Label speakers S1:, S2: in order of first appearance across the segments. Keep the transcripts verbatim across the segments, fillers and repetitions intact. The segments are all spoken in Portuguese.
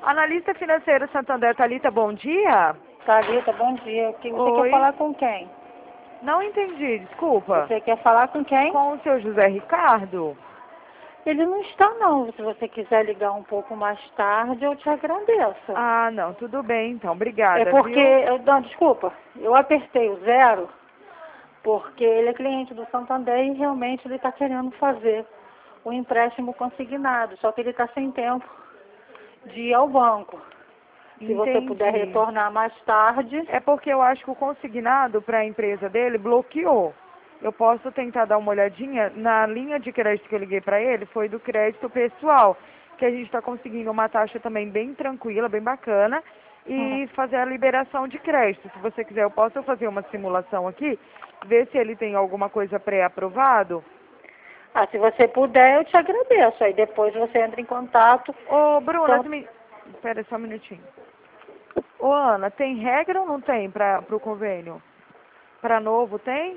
S1: Analista financeiro Santander, Thalita, bom dia.
S2: Thalita, bom dia. Que- Você
S1: Oi.
S2: quer falar com quem?
S1: Não entendi, desculpa.
S2: Você quer falar com quem?
S1: Com o seu José Ricardo?
S2: Ele não está, não. Se você quiser ligar um pouco mais tarde, eu te agradeço.
S1: Ah, não, tudo bem, então, obrigada,
S2: é porque,
S1: viu?
S2: eu, não, desculpa, eu apertei o zero porque ele é cliente do Santander e realmente ele está querendo fazer o empréstimo consignado, só que ele está sem tempo de ir ao banco. Se você puder
S1: Entendi.
S2: retornar mais tarde.
S1: É porque eu acho que o consignado para a empresa dele bloqueou. Eu posso tentar dar uma olhadinha. Na linha de crédito que eu liguei para ele, foi do crédito pessoal, que a gente está conseguindo uma taxa também bem tranquila, bem bacana,
S2: Uhum.
S1: e fazer a liberação de crédito. Se você quiser, eu posso fazer uma simulação aqui, ver se ele tem alguma coisa pré-aprovado.
S2: Ah, se você puder, eu te agradeço. Aí depois você entra em contato.
S1: Ô, Bruna,
S2: Então,
S1: tu me... Espera só um minutinho. Ô, Ana, tem regra ou não tem para o convênio? Para novo, tem?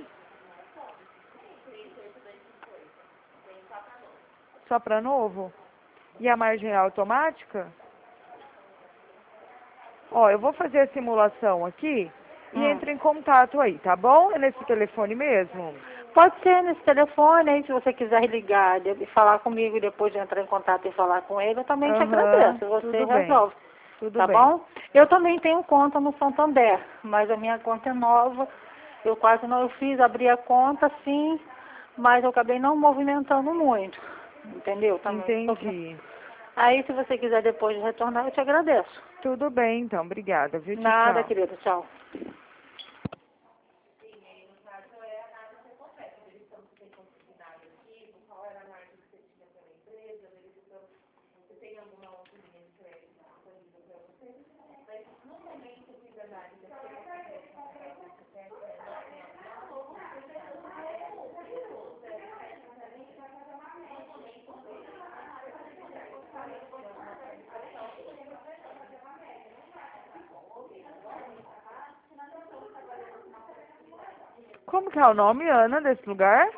S1: Só para novo? E a margem é automática? Ó, eu vou fazer a simulação aqui e
S2: hum.
S1: entre em contato aí, tá bom? É nesse telefone mesmo?
S2: Pode ser nesse telefone, aí se você quiser ligar e falar comigo e depois de entrar em contato e falar com ele, eu também te
S1: Aham,
S2: agradeço. Você
S1: tudo bem,
S2: resolve.
S1: tudo
S2: Tá
S1: bem.
S2: bom? Eu também tenho conta no Santander, mas a minha conta é nova. Eu quase não eu fiz, abri a conta sim, mas eu acabei não movimentando muito. Entendeu? Também.
S1: Entendi.
S2: Aí se você quiser depois de retornar, eu te agradeço.
S1: Tudo bem, então, obrigada, viu? Tchau,
S2: Nada,
S1: tchau.
S2: querida. Tchau.
S1: Como que é o nome, Ana, desse lugar?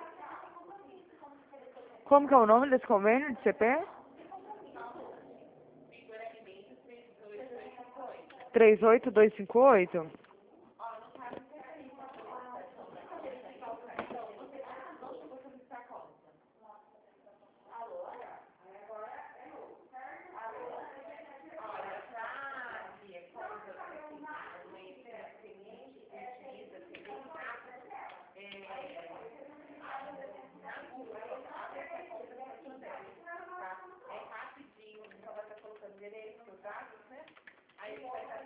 S1: Como que é o nome desse convênio de C P? três oito dois cinco oito?
S3: Aí vai estar